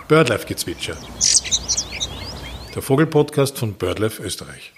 Birdlife-Gezwitscher. Der Vogelpodcast von BirdLife Österreich.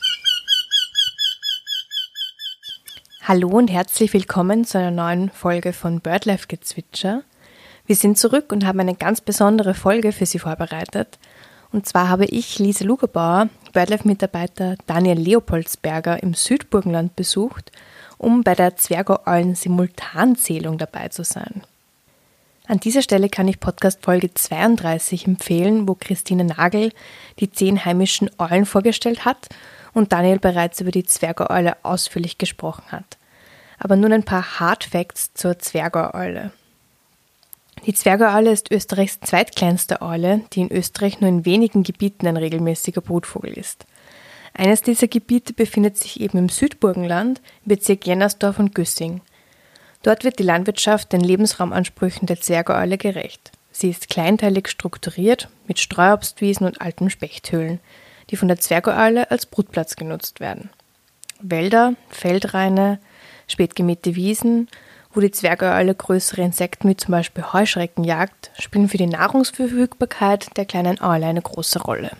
Hallo und herzlich willkommen zu einer neuen Folge von Birdlife-Gezwitscher. Wir sind zurück und haben eine ganz besondere Folge für Sie vorbereitet. Und zwar habe ich, Lise Lugerbauer, Birdlife-Mitarbeiter Daniel Leopoldsberger im Südburgenland besucht, um bei der Zwergaualen-Simultanzählung dabei zu sein. An dieser Stelle kann ich Podcast-Folge 32 empfehlen, wo Christine Nagel die 10 heimischen Eulen vorgestellt hat und Daniel bereits über die Zwergaueule ausführlich gesprochen hat. Aber nun ein paar Hard Facts zur Zwergaueule. Die Zwergaueule ist Österreichs zweitkleinste Eule, die in Österreich nur in wenigen Gebieten ein regelmäßiger Brutvogel ist. Eines dieser Gebiete befindet sich eben im Südburgenland, im Bezirk Jennersdorf und Güssing. Dort wird die Landwirtschaft den Lebensraumansprüchen der Zwergaueule gerecht. Sie ist kleinteilig strukturiert mit Streuobstwiesen und alten Spechthöhlen, die von der Zwergaueule als Brutplatz genutzt werden. Wälder, Feldraine, spätgemähte Wiesen, wo die Zwergaueule größere Insekten wie zum Beispiel Heuschrecken jagt, spielen für die Nahrungsverfügbarkeit der kleinen Eule eine große Rolle.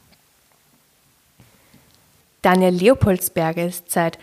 Daniel Leopoldsberger ist seit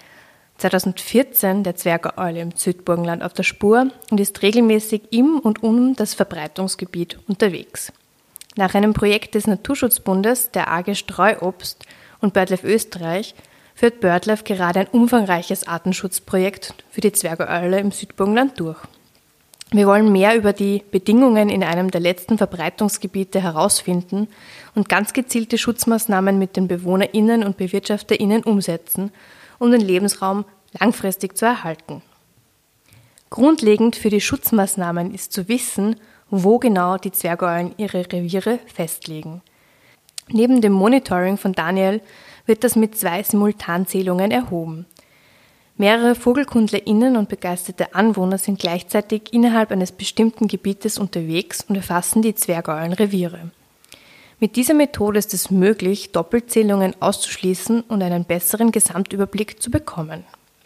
2014 der Zwergaueule im Südburgenland auf der Spur und ist regelmäßig im und um das Verbreitungsgebiet unterwegs. Nach einem Projekt des Naturschutzbundes, der AG Streuobst und BirdLife Österreich, führt BirdLife gerade ein umfangreiches Artenschutzprojekt für die Zwergaueule im Südburgenland durch. Wir wollen mehr über die Bedingungen in einem der letzten Verbreitungsgebiete herausfinden und ganz gezielte Schutzmaßnahmen mit den BewohnerInnen und BewirtschafterInnen umsetzen, um den Lebensraum langfristig zu erhalten. Grundlegend für die Schutzmaßnahmen ist zu wissen, wo genau die Zwergaulen ihre Reviere festlegen. Neben dem Monitoring von Daniel wird das mit 2 Simultanzählungen erhoben. Mehrere VogelkundlerInnen und begeisterte Anwohner sind gleichzeitig innerhalb eines bestimmten Gebietes unterwegs und erfassen die Zwergaulenreviere. Mit dieser Methode ist es möglich, Doppelzählungen auszuschließen und einen besseren Gesamtüberblick zu bekommen.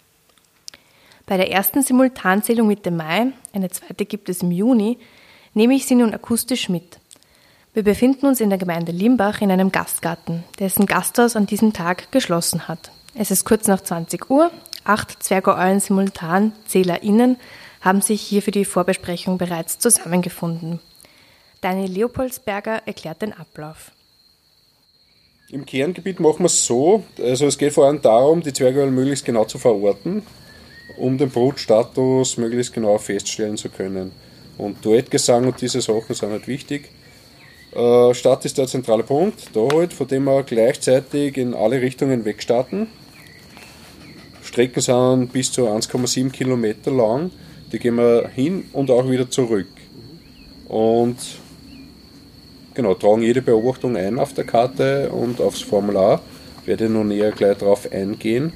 Bei der ersten Simultanzählung Mitte Mai, eine zweite gibt es im Juni, nehme ich Sie nun akustisch mit. Wir befinden uns in der Gemeinde Limbach in einem Gastgarten, dessen Gasthaus an diesem Tag geschlossen hat. Es ist kurz nach 20 Uhr, 8 Zwergaulen-SimultanzählerInnen haben sich hier für die Vorbesprechung bereits zusammengefunden. Daniel Leopoldsberger erklärt den Ablauf. Im Kerngebiet machen wir es so, also es geht vor allem darum, die Zwergaulen möglichst genau zu verorten, um den Brutstatus möglichst genau feststellen zu können. Und Duettgesang und diese Sachen sind halt wichtig. Start ist der zentrale Punkt, da halt, von dem wir gleichzeitig in alle Richtungen wegstarten. Strecken sind bis zu 1,7 Kilometer lang, die gehen wir hin und auch wieder zurück. Und genau, tragen jede Beobachtung ein auf der Karte und aufs Formular. Werde noch näher gleich darauf eingehen.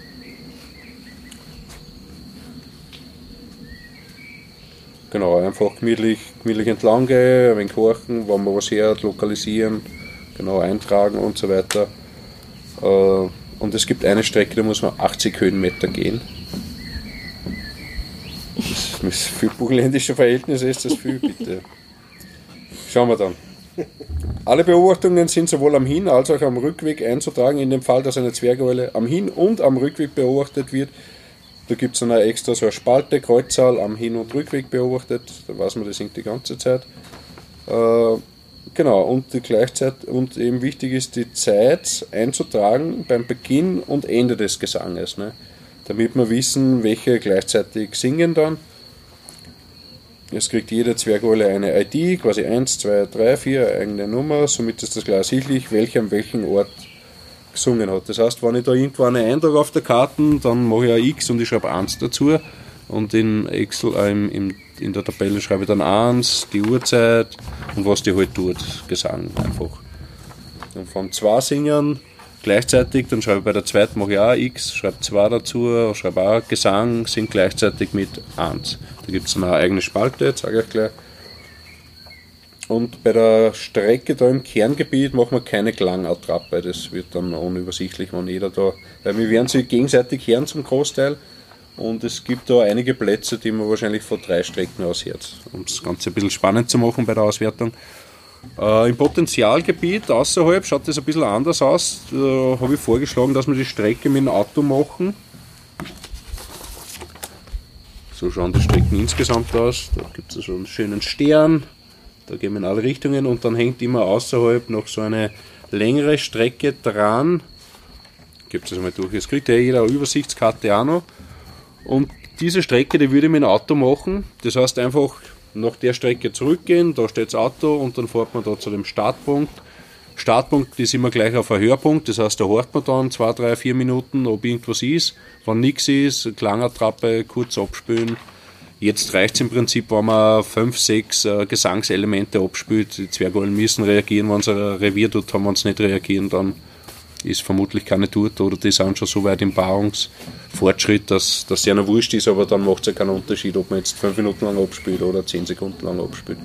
Genau, einfach gemütlich entlang gehen, ein wenig horchen, wenn man was hört, lokalisieren, genau eintragen und so weiter. Und es gibt eine Strecke, da muss man 80 Höhenmeter gehen. Das ist für burgenländische Verhältnisse ist das viel, bitte. Schauen wir dann. Alle Beobachtungen sind sowohl am Hin- als auch am Rückweg einzutragen, in dem Fall, dass eine Zwergaueule am Hin- und am Rückweg beobachtet wird. Da gibt es dann auch extra so eine Spalte, Kreuzzahl am Hin- und Rückweg beobachtet, da weiß man, das singt die ganze Zeit. Genau, und eben wichtig ist, die Zeit einzutragen beim Beginn und Ende des Gesanges, ne? Damit wir wissen, welche gleichzeitig singen dann. Es kriegt jede Zwergauele eine ID, quasi 1, 2, 3, 4, eigene Nummer, somit ist das gleich ersichtlich, welcher an welchem Ort gesungen hat. Das heißt, wenn ich da irgendwo einen eintrage auf der Karte, dann mache ich ein X und ich schreibe 1 dazu und in Excel, in der Tabelle schreibe ich dann 1, die Uhrzeit und was die halt tut, Gesang einfach. Und von 2 singen gleichzeitig, dann schreibe ich bei der zweiten, mache ich auch ein X, schreibe 2 dazu, schreibe auch Gesang, singt gleichzeitig mit 1. Da gibt es dann eine eigene Spalte, zeige ich euch gleich. Und bei der Strecke da im Kerngebiet machen wir keine Klangattrappe, das wird dann unübersichtlich, wenn jeder da, weil wir werden sich gegenseitig hören zum Großteil und es gibt da einige Plätze, die man wahrscheinlich von 3 Strecken aus hört, um das Ganze ein bisschen spannend zu machen bei der Auswertung. Im Potenzialgebiet außerhalb schaut das ein bisschen anders aus. Da habe ich vorgeschlagen, dass wir die Strecke mit dem Auto machen. So schauen die Strecken insgesamt aus. Da gibt es so einen schönen Stern. Da gehen wir in alle Richtungen und dann hängt immer außerhalb noch so eine längere Strecke dran. Gibt es einmal durch. Es kriegt ja jeder eine Übersichtskarte auch noch. Und diese Strecke, die würde ich mit dem Auto machen. Das heißt einfach nach der Strecke zurückgehen, da steht das Auto und dann fährt man da zu dem Startpunkt. Startpunkt ist immer gleich auf ein Höhepunkt, das heißt, da hört man dann 2, 3, 4 Minuten, ob irgendwas ist. Wenn nichts ist, Klangattrappe, kurz abspülen. Jetzt reicht es im Prinzip, wenn man 5, 6 Gesangselemente abspielt. Die Zwergeulen müssen reagieren, wenn sie ein Revier dort haben. Wenn sie nicht reagieren, dann ist vermutlich keine dort oder die sind schon so weit im Paarungsfortschritt, dass es ja noch wurscht ist, aber dann macht es ja keinen Unterschied, ob man jetzt 5 Minuten lang abspielt oder 10 Sekunden lang abspielt.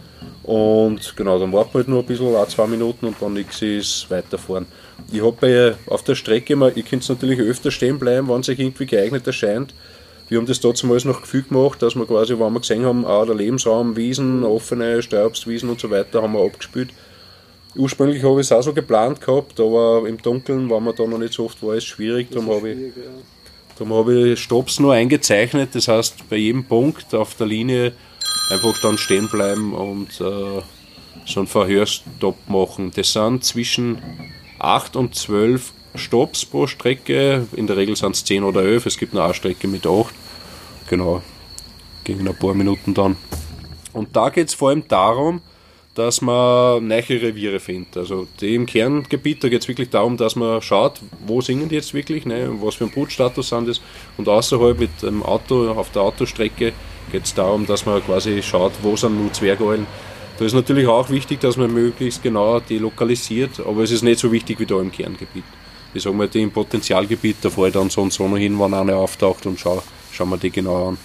Und genau, dann warten wir halt nur ein bisschen, 1, 2 Minuten und dann nichts ist, weiterfahren. Ich habe auf der Strecke immer, ihr könnt natürlich öfter stehen bleiben, wenn es euch irgendwie geeignet erscheint. Wir haben das damals noch Gefühl gemacht, dass wir quasi, wenn wir gesehen haben, der Lebensraum, Wiesen, offene Steuerbstwiesen und so weiter, haben wir abgespielt. Ursprünglich habe ich es auch so geplant gehabt, aber im Dunkeln, wenn man da noch nicht so oft war, ist es schwierig. Darum habe ich Stops nur eingezeichnet, das heißt, bei jedem Punkt auf der Linie einfach dann stehen bleiben und so einen Verhörstopp machen. Das sind zwischen 8 und 12 Stops pro Strecke, in der Regel sind es 10 oder 11, es gibt noch eine Strecke mit 8, genau, gegen ein paar Minuten dann. Und da geht es vor allem darum, dass man neue Reviere findet. Also die im Kerngebiet, da geht es wirklich darum, dass man schaut, wo singen die jetzt wirklich, ne, was für ein Brutstatus sind das. Und außerhalb mit dem Auto, auf der Autostrecke, geht es darum, dass man quasi schaut, wo sind nur Zwergeulen. Da ist natürlich auch wichtig, dass man möglichst genau die lokalisiert, aber es ist nicht so wichtig wie da im Kerngebiet. Ich sage mal, die im Potenzialgebiet, da fahre ich dann so und so noch hin, wenn eine auftaucht und schauen wir die genau an.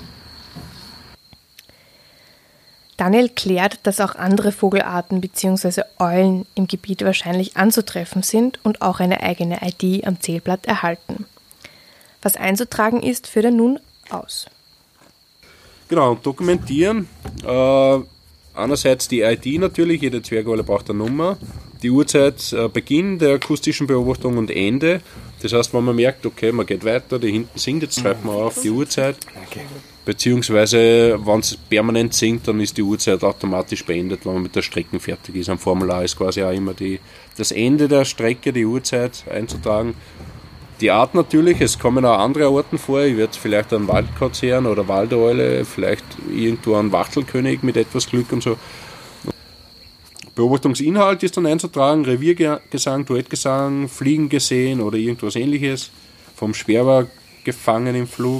Daniel klärt, dass auch andere Vogelarten bzw. Eulen im Gebiet wahrscheinlich anzutreffen sind und auch eine eigene ID am Zählblatt erhalten. Was einzutragen ist, führt er nun aus. Genau, und dokumentieren. Einerseits die ID natürlich, jede Zwergeule braucht eine Nummer. Die Uhrzeit, Beginn der akustischen Beobachtung und Ende. Das heißt, wenn man merkt, okay, man geht weiter, die hinten singt, jetzt schreibt man auf die Uhrzeit. Beziehungsweise, wenn es permanent singt, dann ist die Uhrzeit automatisch beendet, wenn man mit der Strecke fertig ist. Am Formular ist quasi auch immer das Ende der Strecke, die Uhrzeit einzutragen. Die Art natürlich, es kommen auch andere Arten vor. Ich werde vielleicht einen Waldkatz hören oder Waldeule, vielleicht irgendwo einen Wachtelkönig mit etwas Glück und so. Beobachtungsinhalt ist dann einzutragen, Reviergesang, Duettgesang, Fliegen gesehen oder irgendwas ähnliches. Vom Sperber gefangen im Flug.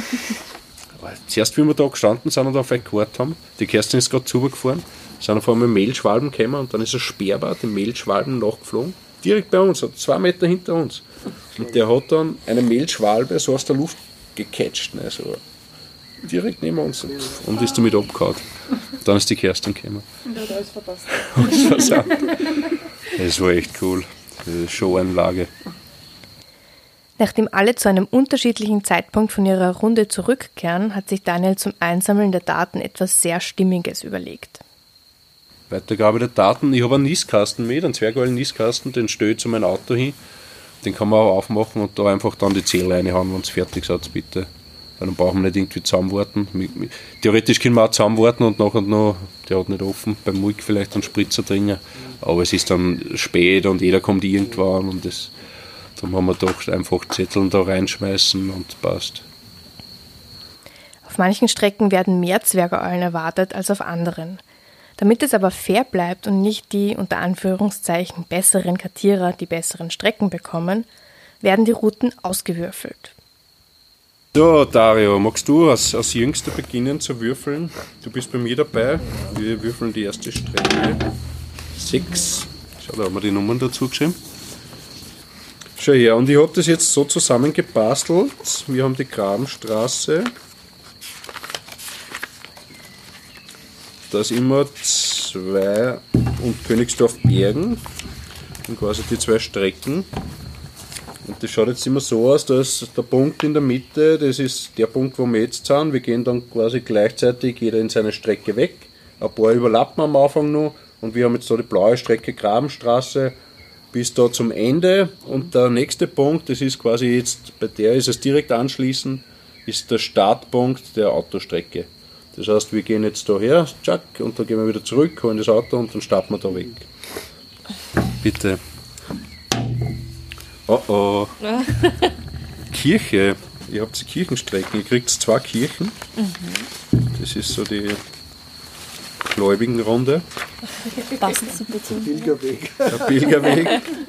Zuerst, wie wir da gestanden sind und auf ein Quart haben, die Kerstin ist gerade zugefahren, sind auf einmal Mehlschwalben gekommen und dann ist ein Sperber, den Mehlschwalben nachgeflogen, direkt bei uns, 2 Meter hinter uns. Und der hat dann eine Mehlschwalbe so aus der Luft gecatcht, ne, so direkt neben uns und ist damit abgehauen. Dann ist die Kerstin gekommen. Und hat alles verpasst. Alles versaut. Das war echt cool, diese Showanlage. Nachdem alle zu einem unterschiedlichen Zeitpunkt von ihrer Runde zurückkehren, hat sich Daniel zum Einsammeln der Daten etwas sehr Stimmiges überlegt. Weitergabe der Daten. Ich habe einen Nistkasten mit, einen Zwergeulen-Nistkasten, den stelle ich zu meinem Auto hin. Den kann man auch aufmachen und da einfach dann die Zähle reinhauen, wenn es fertig ist, bitte. Weil dann brauchen wir nicht irgendwie zusammenwarten. Theoretisch können wir auch zusammenwarten und nachher noch, der hat nicht offen, beim Mulk vielleicht einen Spritzer dringen. Aber es ist dann spät und jeder kommt irgendwann und darum haben wir doch einfach Zettel da reinschmeißen und passt. Auf manchen Strecken werden mehr Zwergeulen erwartet als auf anderen. Damit es aber fair bleibt und nicht die unter Anführungszeichen besseren Kartierer die besseren Strecken bekommen, werden die Routen ausgewürfelt. So, Dario, magst du als Jüngster beginnen zu würfeln? Du bist bei mir dabei. Wir würfeln die erste Strecke. 6. Schau, da haben wir die Nummern dazu geschrieben. Schau her, und ich habe das jetzt so zusammengebastelt. Wir haben die Grabenstraße. Da ist immer 2 und Königsdorf Bergen. Und quasi die 2 Strecken. Und das schaut jetzt immer so aus, dass der Punkt in der Mitte, das ist der Punkt, wo wir jetzt sind. Wir gehen dann quasi gleichzeitig jeder in seine Strecke weg. Ein paar überlappen am Anfang noch Und wir haben jetzt da die blaue Strecke Grabenstraße bis da zum Ende. Und der nächste Punkt, das ist quasi jetzt, bei der ist es direkt anschließend, ist der Startpunkt der Autostrecke. Das heißt, wir gehen jetzt da her, tschack, und dann gehen wir wieder zurück, holen das Auto und dann starten wir da weg. Bitte. Oh. Kirche. Ihr habt die Kirchenstrecken. Ihr kriegt 2 Kirchen. Das ist so die Gläubigenrunde. Passend zum Beziehung. Pilgerweg. Der Pilgerweg.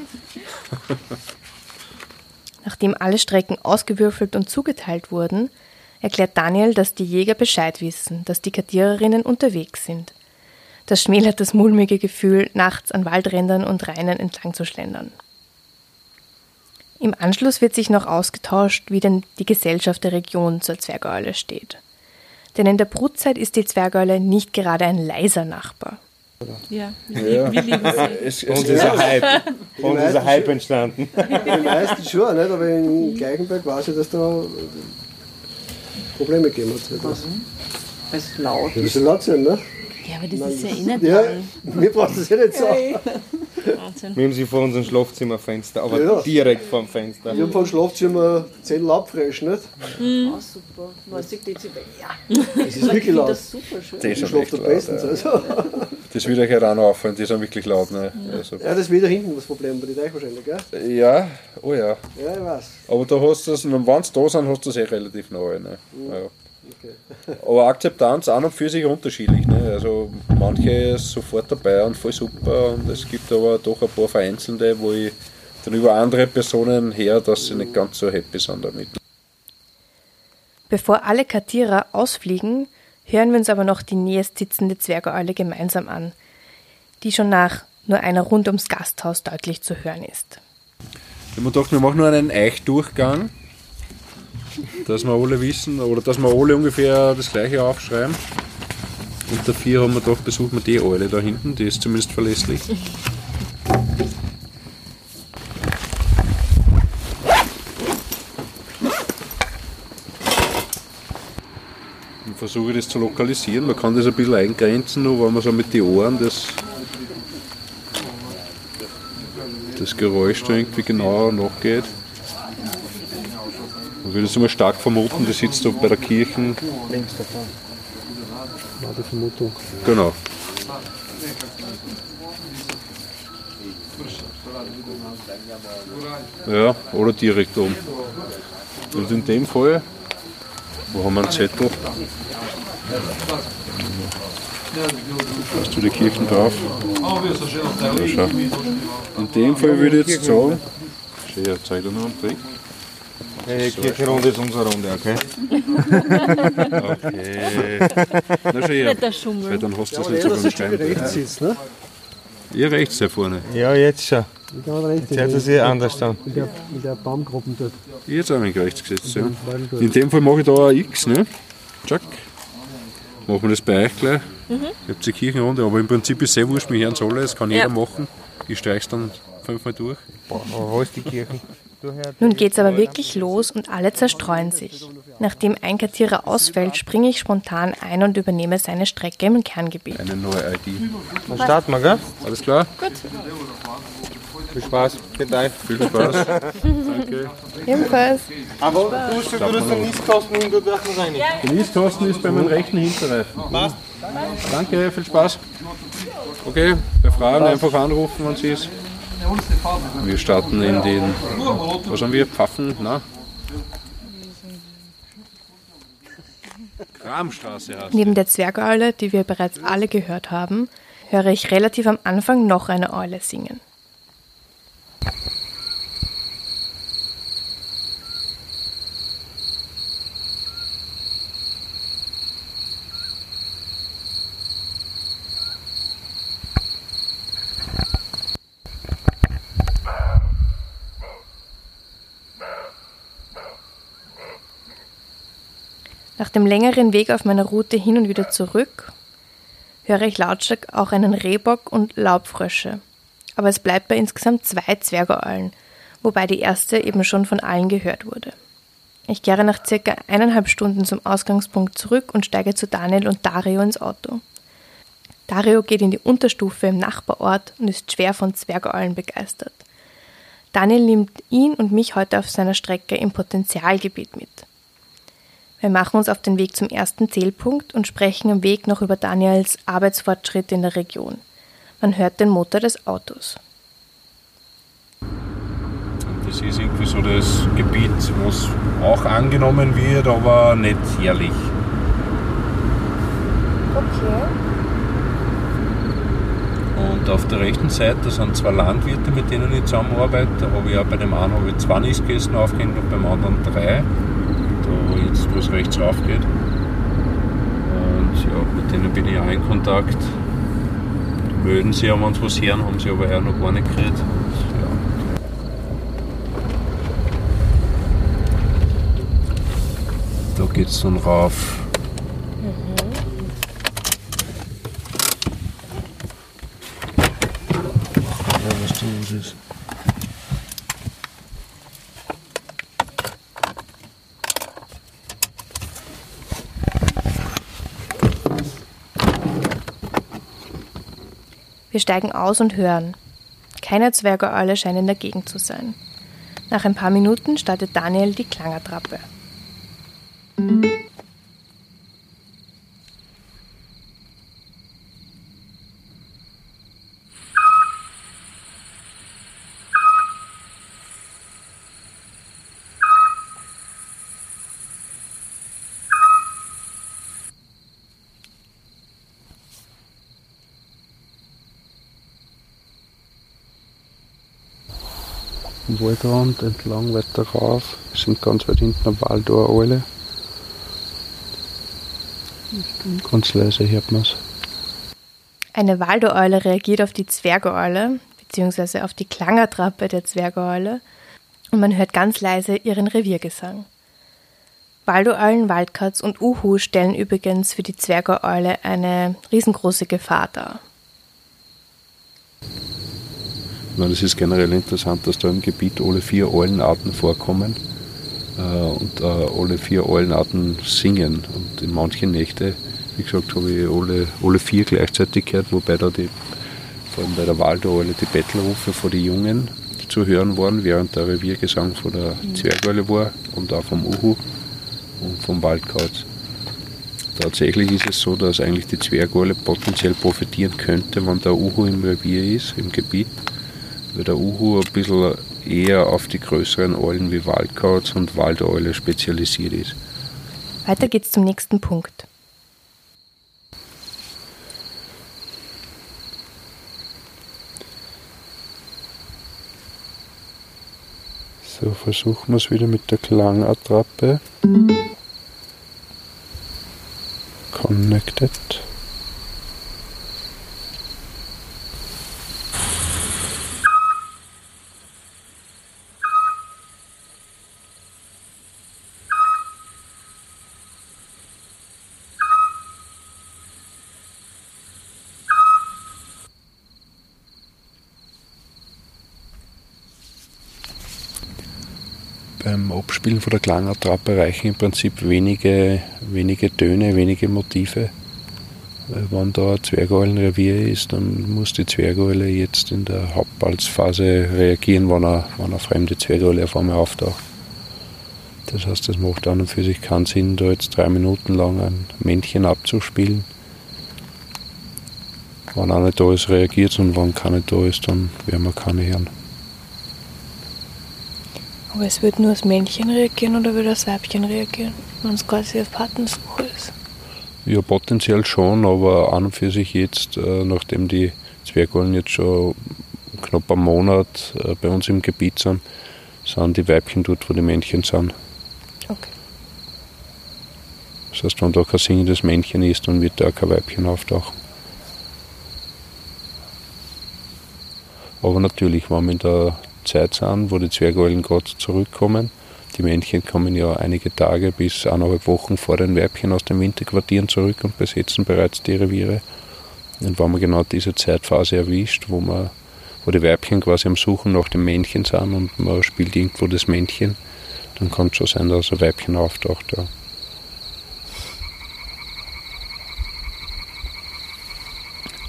Nachdem alle Strecken ausgewürfelt und zugeteilt wurden, erklärt Daniel, dass die Jäger Bescheid wissen, dass die Kartiererinnen unterwegs sind. Das schmälert das mulmige Gefühl, nachts an Waldrändern und Rainen entlang zu schlendern. Im Anschluss wird sich noch ausgetauscht, wie denn die Gesellschaft der Region zur Zwergeule steht. Denn in der Brutzeit ist die Zwergeule nicht gerade ein leiser Nachbar. Ja, wir lieben sie. Und dieser Hype. Und dieser Hype entstanden. Die meisten schon, nicht? Aber in Geigenberg weiß ich, dass da Probleme gegeben hat. Weil es laut Ja, das soll laut sein, ne? Ja, aber das ist ja eh nicht Ja, lang. mir braucht das ja nicht so. Wahnsinn. Wir haben sie vor unserem Schlafzimmerfenster, aber Ja. direkt vor dem Fenster. Wir haben vom Schlafzimmer 10 Laubfresh, nicht? Oh, super. 90 Dezibel. Ja. Das ist wirklich laut. Das ist super schön. Das Ich ist schlafe echt da laut. bestens. Ja. Also. Das wird euch auch noch auffallen, die sind wirklich laut. Ne? Also, Ja, das ist wieder hinten das Problem bei euch wahrscheinlich, gell? ja, oh ja. Ja, ich weiß. Aber da hast du das, wenn sie da sind, hast du das relativ neu. Ne? Ja. Aber Akzeptanz an und für sich unterschiedlich. Ne? Also manche ist sofort dabei und voll super und es gibt aber doch ein paar Vereinzelte, wo ich dann über andere Personen her, dass sie nicht ganz so happy sind damit. Bevor alle Kartierer ausfliegen, hören wir uns aber noch die nächst sitzende Zwergeule gemeinsam an, die schon nach nur einer rund ums Gasthaus deutlich zu hören ist. Ich habe mir gedacht, wir machen nur einen Eichdurchgang, dass wir alle wissen, oder dass wir alle ungefähr das gleiche aufschreiben. Und dafür haben wir gedacht, besuchen wir die Eule da hinten, die ist zumindest verlässlich. Ich versuche das zu lokalisieren, man kann das ein bisschen eingrenzen, nur wenn man so mit den Ohren das Geräusch da irgendwie genauer nachgeht. Ich würde es immer stark vermuten, das sitzt da bei der Kirche. Links davon. War die Vermutung. Genau. Ja, oder direkt oben. Und in dem Fall, wo haben wir einen Zettel? Hast du die Kirchen drauf? Ja, schau. In dem Fall würde ich jetzt sagen, ja, zeig dir noch einen Trick. Die Kirchenrunde ist unsere Runde, okay? Okay. Na schon her. Nicht der Schummel. Weil dann hast du das Ja, nicht so dass beim das Stück Stein. rechts sitzt, ne? Ihr rechts da vorne. Ja, jetzt schon. Ich kann rechts Jetzt hört es sich anders an. in der Baumgruppen dort. Ich jetzt auch ein wenig rechts gesetzt, ja. In dem Fall mache ich da ein X, ne? Tschack. Machen wir das bei euch gleich. Ich habe die Kirchenrunde, aber im Prinzip ist es sehr wurscht, wir hören es alle, das kann jeder machen. Ich streiche es dann 5-mal durch. Boah, wo ist die Kirche? Nun geht's aber wirklich los und alle zerstreuen sich. Nachdem ein Kartierer ausfällt, springe ich spontan ein und übernehme seine Strecke im Kerngebiet. Eine neue ID. Dann starten wir, gell? Alles klar? Viel Spaß. Geht ein. Viel Spaß. Danke. Ebenfalls. Aber du hast den Nistkasten hin, dort werfen wir rein. Der Nistkasten ist bei meinem rechten Hinterreifen. Passt. Danke, viel Spaß. Okay, bei Fragen einfach anrufen, wenn sie ist. Wir starten in den, was haben wir, Pfaffen, na? Kramstraße heißt. Neben der Zwergeule, die wir bereits alle gehört haben, höre ich relativ am Anfang noch eine Eule singen. Nach dem längeren Weg auf meiner Route hin und wieder zurück höre ich lautstark auch einen Rehbock und Laubfrösche. Aber es bleibt bei insgesamt 2 Zwergeeulen, wobei die erste eben schon von allen gehört wurde. Ich kehre nach circa 1,5 Stunden zum Ausgangspunkt zurück und steige zu Daniel und Dario ins Auto. Dario geht in die Unterstufe im Nachbarort und ist schwer von Zwergeulen begeistert. Daniel nimmt ihn und mich heute auf seiner Strecke im Potenzialgebiet mit. Wir machen uns auf den Weg zum ersten Zählpunkt und sprechen am Weg noch über Daniels Arbeitsfortschritte in der Region. Man hört den Motor des Autos. Das ist irgendwie so das Gebiet, was auch angenommen wird, aber nicht jährlich. Okay. Und auf der rechten Seite sind 2 Landwirte, mit denen ich zusammenarbeite. Da habe ich auch bei dem einen 2 Nistkästen aufgehängt und beim anderen 3. Da jetzt, wo es rechts rauf geht. Und ja, mit denen bin ich auch in Kontakt. Die melden sich, wenn sie was hören, haben sie aber eher noch gar nicht geredet. Ja. Da geht es dann rauf. Was da los ist. Wir steigen aus und hören. Keine Zwergeule scheint in der Gegend zu sein. Nach ein paar Minuten startet Daniel die Klangattrappe. Am Waldrand entlang weiter rauf sind ganz weit hinten eine Waldaueule. Ganz leise hört man es. Eine Waldaueule reagiert auf die Zwergeule, beziehungsweise auf die Klangattrappe der Zwergeule, und man hört ganz leise ihren Reviergesang. Waldaueulen, Wildkatz und Uhu stellen übrigens für die Zwergeule eine riesengroße Gefahr dar. Es ist generell interessant, dass da im Gebiet alle 4 Eulenarten vorkommen und alle 4 Eulenarten singen. Und in manchen Nächten, wie gesagt, habe ich alle 4 gleichzeitig gehört, wobei da vor allem bei der Waldaueule die Bettelrufe von den Jungen zu hören waren, während der Reviergesang von der Zwergeule war und auch vom Uhu und vom Waldkauz. Tatsächlich ist es so, dass eigentlich die Zwergeule potenziell profitieren könnte, wenn der Uhu im Revier ist, im Gebiet. Weil der Uhu ein bisschen eher auf die größeren Eulen wie Waldkauz und Waldeule spezialisiert ist. Weiter geht's zum nächsten Punkt. So, versuchen wir es wieder mit der Klangattrappe. Connected. Beim Abspielen von der Klangattrappe reichen im Prinzip wenige Töne, wenige Motive. Weil wenn da ein Zwergeulenrevier ist, dann muss die Zwergeule jetzt in der Hauptbalzphase reagieren, wenn eine fremde Zwergeule auf einmal auftaucht. Das heißt, es macht an und für sich keinen Sinn, da jetzt 3 Minuten lang ein Männchen abzuspielen. Wenn einer da ist, reagiert es, und wenn keiner da ist, dann werden wir keine hören. Aber es wird nur das Männchen reagieren oder wird das Weibchen reagieren, wenn es quasi auf Partnersuche ist? Ja, potenziell schon, aber an und für sich jetzt, nachdem die Zwergeulen jetzt schon knapp einen Monat bei uns im Gebiet sind die Weibchen dort, wo die Männchen sind. Okay. Das heißt, wenn da kein singendes Männchen ist, dann wird da auch kein Weibchen auftauchen. Aber natürlich, wenn wir in der Zeit sind, wo die Zwergeulen gerade zurückkommen, die Männchen kommen ja einige Tage bis 1,5 Wochen vor den Weibchen aus den Winterquartieren zurück und besetzen bereits die Reviere. Und wenn man genau diese Zeitphase erwischt, wo die Weibchen quasi am Suchen nach dem Männchen sind und man spielt irgendwo das Männchen, dann kann es schon sein, dass ein Weibchen auftaucht. Ja.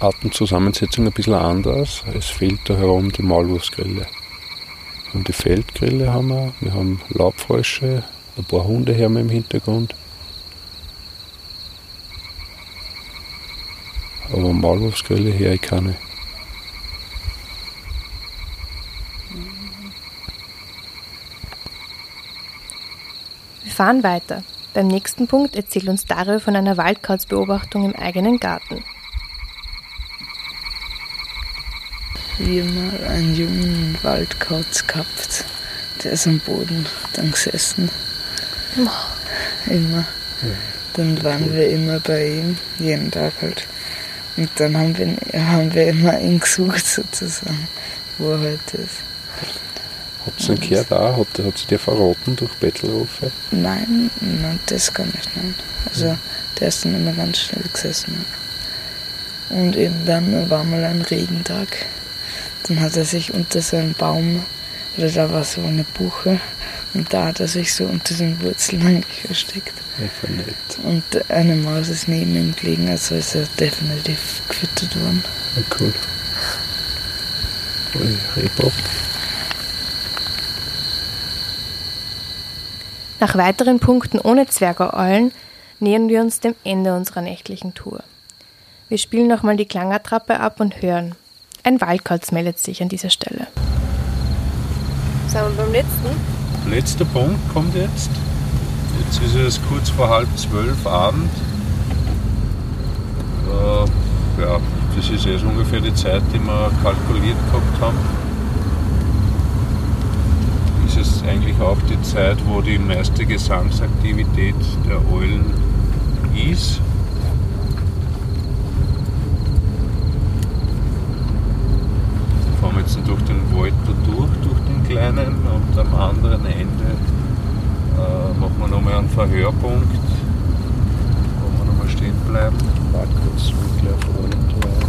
Artenzusammensetzung ein bisschen anders. Es fehlt da herum die Maulwurfsgrille. Und die Feldgrille haben wir haben Laubfrösche, ein paar Hundehärme im Hintergrund. Aber Maulwurfsgrille höre ich keine. Wir fahren weiter. Beim nächsten Punkt erzählt uns Dario von einer Waldkauzbeobachtung im eigenen Garten. Wir haben mal einen jungen Waldkauz gehabt. Der ist am Boden dann gesessen. Immer. Dann waren wir immer bei ihm, jeden Tag halt. Und dann haben wir immer ihn gesucht sozusagen, wo er halt ist. Hat es einen gehört auch? Hat sie dir verraten durch Bettelrufe? Nein, das gar nicht. Nein. Also der ist dann immer ganz schnell gesessen. Und eben dann war mal ein Regentag. Dann hat er sich unter so einem Baum, oder da war so eine Buche, und da hat er sich so unter den Wurzeln eigentlich versteckt. Ja, nett. Und eine Maus ist neben ihm gelegen, also ist er definitiv gefüttert worden. Ja, cool. Rehbock. Nach weiteren Punkten ohne Zwergeulen nähern wir uns dem Ende unserer nächtlichen Tour. Wir spielen nochmal die Klangattrappe ab und hören. Ein Waldkauz meldet sich an dieser Stelle. Sind wir beim letzten? Letzter Punkt kommt jetzt. Jetzt ist es kurz vor 11:30 Abend. Ja, das ist so ungefähr die Zeit, die wir kalkuliert gehabt haben. Ist es eigentlich auch die Zeit, wo die meiste Gesangsaktivität der Eulen ist. Wir fahren jetzt durch den Wald da durch den kleinen, und am anderen Ende machen wir nochmal einen Verhörpunkt, wo wir nochmal stehen bleiben. Warte kurz, wirklich auf Eulentor.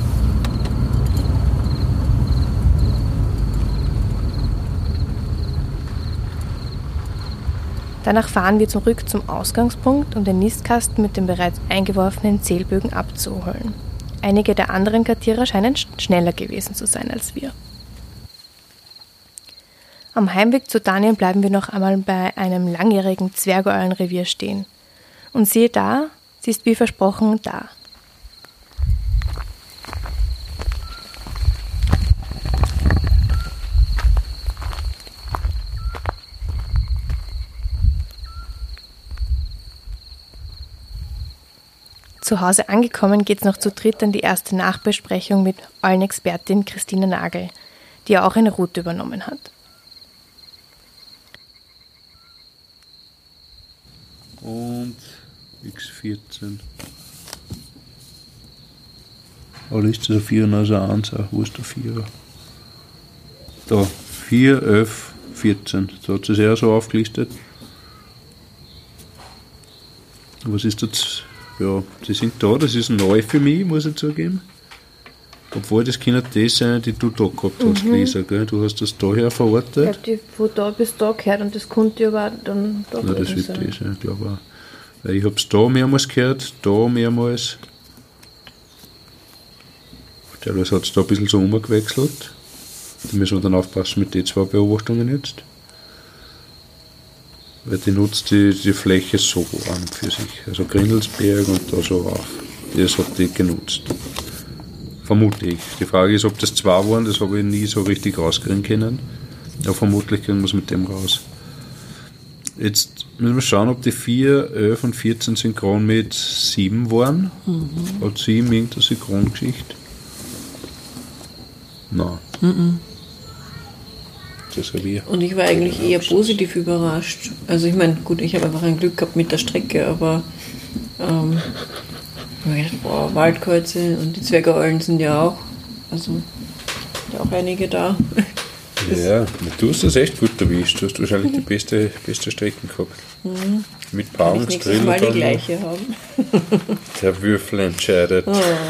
Danach fahren wir zurück zum Ausgangspunkt, um den Nistkasten mit den bereits eingeworfenen Zählbögen abzuholen. Einige der anderen Kartierer scheinen schneller gewesen zu sein als wir. Am Heimweg zu Daniel bleiben wir noch einmal bei einem langjährigen Zwergeulenrevier stehen. Und siehe da, sie ist wie versprochen da. Zu Hause angekommen geht es noch zu dritt an die erste Nachbesprechung mit Eulenexpertin Christine Nagel, die ja auch eine Route übernommen hat. Und X14. Oder ist das ein 4 und also 1? Wo ist der 4er? Da, 4, 11, 14. So hat es eher so aufgelistet. Was ist das? Ja, die sind da, das ist neu für mich, muss ich zugeben. Obwohl, das können die sein, die du da gehabt hast, Lisa, gell? Du hast das daher verortet. Ich habe die von da bis da gehört und das konnte aber dann da Nein, das wird sein. Das sein, glaube ich. Weil ich habe es da mehrmals gehört, da mehrmals. Teilweise hat es da ein bisschen so umgewechselt. Da müssen wir dann aufpassen mit den 2 Beobachtungen jetzt. Weil die nutzt die Fläche so an für sich. Also Grindelsberg und da so auf. Das hat die genutzt. Vermute ich. Die Frage ist, ob das 2 waren, das habe ich nie so richtig rauskriegen können. Ja, vermutlich kriegen wir es mit dem raus. Jetzt müssen wir schauen, ob die 4, 11 und 14 synchron mit 7 waren. Hat 7 irgendeine Synchrongeschichte? Nein. Das habe ich. Und ich war eigentlich eher positiv überrascht. Also ich meine, gut, ich habe einfach ein Glück gehabt mit der Strecke, aber ich habe gedacht, boah, Waldkreuze und die Zwergeulen sind ja auch, also ja auch einige da. Ja, du hast das echt gut erwischt. Du hast wahrscheinlich die beste Strecken gehabt. Mit Paarungsdrill Mal die und gleiche haben. der Würfel entscheidet.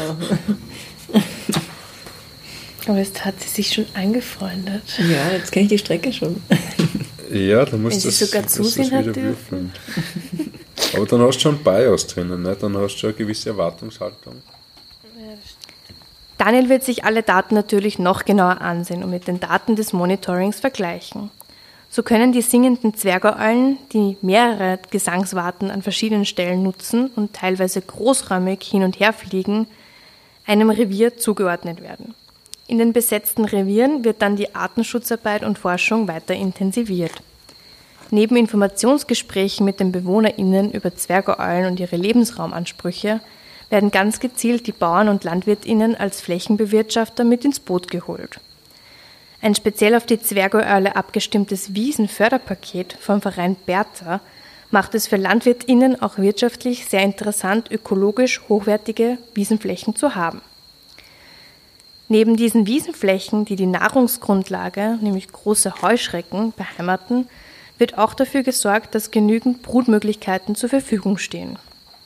Aber jetzt hat sie sich schon angefreundet. Ja, jetzt kenne ich die Strecke schon. Ja, dann musst du Wenn sie sogar zusehen hat wieder dürfen. würfeln. Aber dann hast du schon Bias drinnen, ne? Dann hast du schon eine gewisse Erwartungshaltung. Daniel wird sich alle Daten natürlich noch genauer ansehen und mit den Daten des Monitorings vergleichen. So können die singenden Zwergeulen, die mehrere Gesangswarten an verschiedenen Stellen nutzen und teilweise großräumig hin und her fliegen, einem Revier zugeordnet werden. In den besetzten Revieren wird dann die Artenschutzarbeit und Forschung weiter intensiviert. Neben Informationsgesprächen mit den BewohnerInnen über Zwergeulen und ihre Lebensraumansprüche werden ganz gezielt die Bauern und LandwirtInnen als Flächenbewirtschafter mit ins Boot geholt. Ein speziell auf die Zwergeule abgestimmtes Wiesenförderpaket vom Verein Bertha macht es für LandwirtInnen auch wirtschaftlich sehr interessant, ökologisch hochwertige Wiesenflächen zu haben. Neben diesen Wiesenflächen, die die Nahrungsgrundlage, nämlich große Heuschrecken, beheimaten, wird auch dafür gesorgt, dass genügend Brutmöglichkeiten zur Verfügung stehen.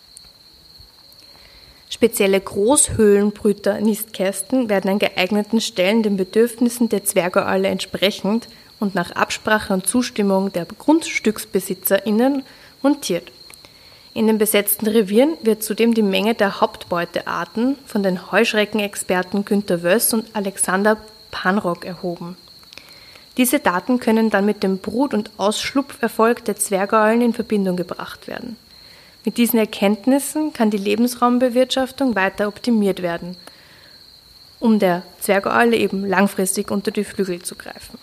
Spezielle Großhöhlenbrüter-Nistkästen werden an geeigneten Stellen den Bedürfnissen der Zwergeule entsprechend und nach Absprache und Zustimmung der GrundstücksbesitzerInnen montiert. In den besetzten Revieren wird zudem die Menge der Hauptbeutearten von den Heuschreckenexperten Günter Wöss und Alexander Panrock erhoben. Diese Daten können dann mit dem Brut- und Ausschlupferfolg der Zwergeulen in Verbindung gebracht werden. Mit diesen Erkenntnissen kann die Lebensraumbewirtschaftung weiter optimiert werden, um der Zwergeule eben langfristig unter die Flügel zu greifen.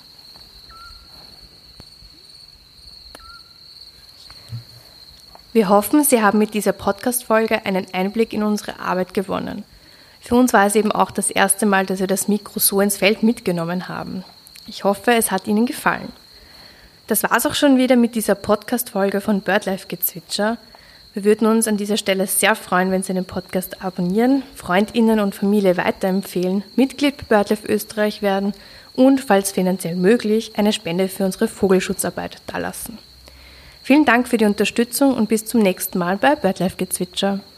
Wir hoffen, Sie haben mit dieser Podcast-Folge einen Einblick in unsere Arbeit gewonnen. Für uns war es eben auch das erste Mal, dass wir das Mikro so ins Feld mitgenommen haben. Ich hoffe, es hat Ihnen gefallen. Das war's auch schon wieder mit dieser Podcast-Folge von BirdLife-Gezwitscher. Wir würden uns an dieser Stelle sehr freuen, wenn Sie den Podcast abonnieren, FreundInnen und Familie weiterempfehlen, Mitglied bei BirdLife Österreich werden und, falls finanziell möglich, eine Spende für unsere Vogelschutzarbeit dalassen. Vielen Dank für die Unterstützung und bis zum nächsten Mal bei BirdLife Gezwitscher.